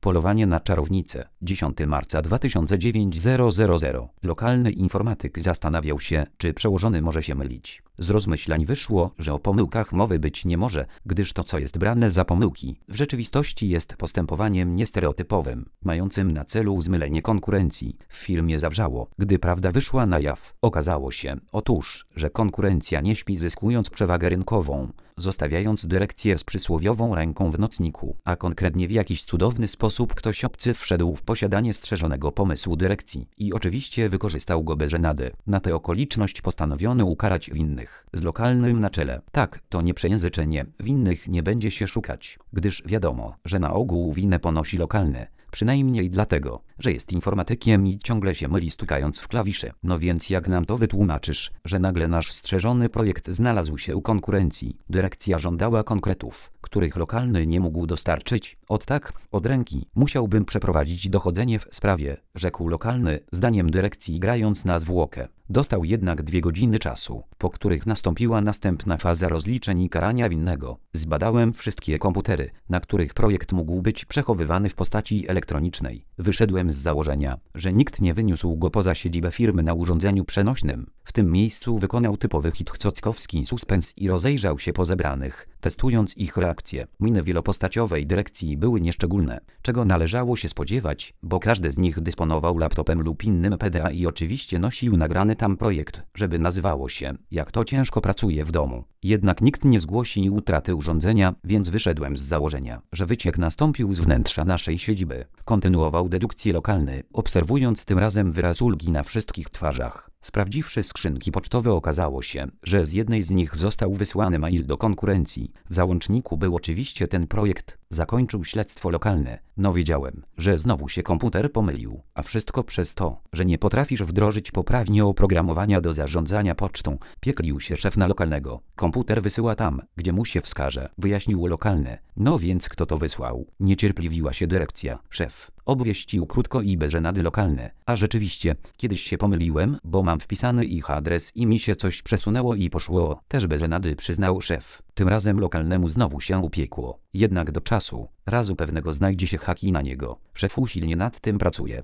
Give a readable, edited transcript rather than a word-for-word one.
Polowanie na czarownicę. 10 marca 2009 000. Lokalny informatyk zastanawiał się, czy przełożony może się mylić. Z rozmyślań wyszło, że o pomyłkach mowy być nie może, gdyż to, co jest brane za pomyłki, w rzeczywistości jest postępowaniem niestereotypowym, mającym na celu zmylenie konkurencji. W firmie zawrzało, gdy prawda wyszła na jaw. Okazało się, otóż, że konkurencja nie śpi, zyskując przewagę rynkową, zostawiając dyrekcję z przysłowiową ręką w nocniku, a konkretnie w jakiś cudowny sposób ktoś obcy wszedł w posiadanie strzeżonego pomysłu dyrekcji i oczywiście wykorzystał go bez żenady. Na tę okoliczność postanowiono ukarać winnych, z lokalnym na czele. Tak, to nie przejęzyczenie, winnych nie będzie się szukać, gdyż wiadomo, że na ogół winę ponosi lokalny. Przynajmniej dlatego, że jest informatykiem i ciągle się myli, stukając w klawisze. No więc jak nam to wytłumaczysz, że nagle nasz strzeżony projekt znalazł się u konkurencji? Dyrekcja żądała konkretów, których lokalny nie mógł dostarczyć. Od ręki. Musiałbym przeprowadzić dochodzenie w sprawie, rzekł lokalny, zdaniem dyrekcji grając na zwłokę. Dostał jednak 2 godziny czasu, po których nastąpiła następna faza rozliczeń i karania winnego. Zbadałem wszystkie komputery, na których projekt mógł być przechowywany w postaci elektronicznej. Wyszedłem z założenia, że nikt nie wyniósł go poza siedzibę firmy na urządzeniu przenośnym. W tym miejscu wykonał typowy hitchcockowski suspens i rozejrzał się po zebranych, testując ich reakcje. Miny wielopostaciowej dyrekcji były nieszczególne, czego należało się spodziewać, bo każdy z nich dysponował laptopem lub innym PDA i oczywiście nosił nagrany tam projekt, żeby nazywało się, jak to ciężko pracuje w domu. Jednak nikt nie zgłosi utraty urządzenia, więc wyszedłem z założenia, że wyciek nastąpił z wnętrza naszej siedziby. Kontynuował dedukcję lokalny, obserwując tym razem wyraz ulgi na wszystkich twarzach. Sprawdziwszy skrzynki pocztowe, okazało się, że z jednej z nich został wysłany mail do konkurencji. W załączniku był oczywiście ten projekt. Zakończył śledztwo lokalne. No wiedziałem, że znowu się komputer pomylił, a wszystko przez to, że nie potrafisz wdrożyć poprawnie oprogramowania do zarządzania pocztą. Pieklił się szef na lokalnego. Komputer wysyła tam, gdzie mu się wskaże, wyjaśnił lokalne. No więc kto to wysłał? Niecierpliwiła się dyrekcja. Szef obwieścił krótko i bez żenady lokalne. A rzeczywiście, kiedyś się pomyliłem, bo mam wpisany ich adres i mi się coś przesunęło i poszło. Też bez żenady przyznał szef. Tym razem lokalnemu znowu się upiekło. Jednak do czasu razu pewnego znajdzie się hak i na niego. Szef usilnie nad tym pracuje.